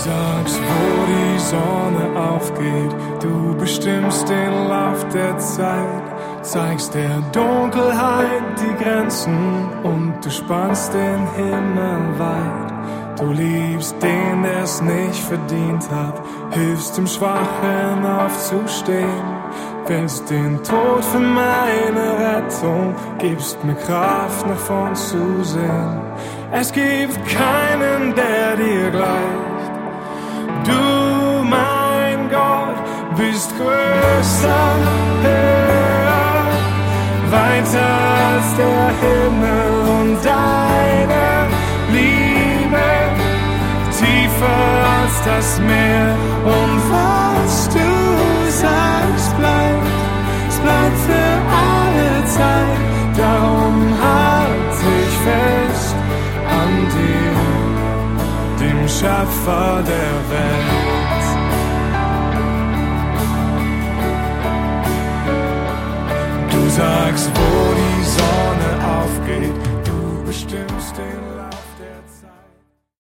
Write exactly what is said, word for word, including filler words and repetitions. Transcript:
sagst, wo die Sonne aufgeht, du bestimmst den Lauf der Zeit, zeigst der Dunkelheit die Grenzen und du spannst den Himmel weit. Du liebst den, der's nicht verdient hat, hilfst dem Schwachen aufzustehen, wählst den Tod für meine Rettung, gibst mir Kraft nach vorn zu sehen. Es gibt keinen, der dir gleicht. Du, mein Gott, bist größer, höher, weiter als der Himmel und deine Liebe tiefer als das Meer. Und was du sagst, bleibt, es bleibt für alle Zeit. Darum halt ich fest an dir, dem Schöpfer der Welt. Du sagst, wo die Sonne aufgeht, du bestimmst den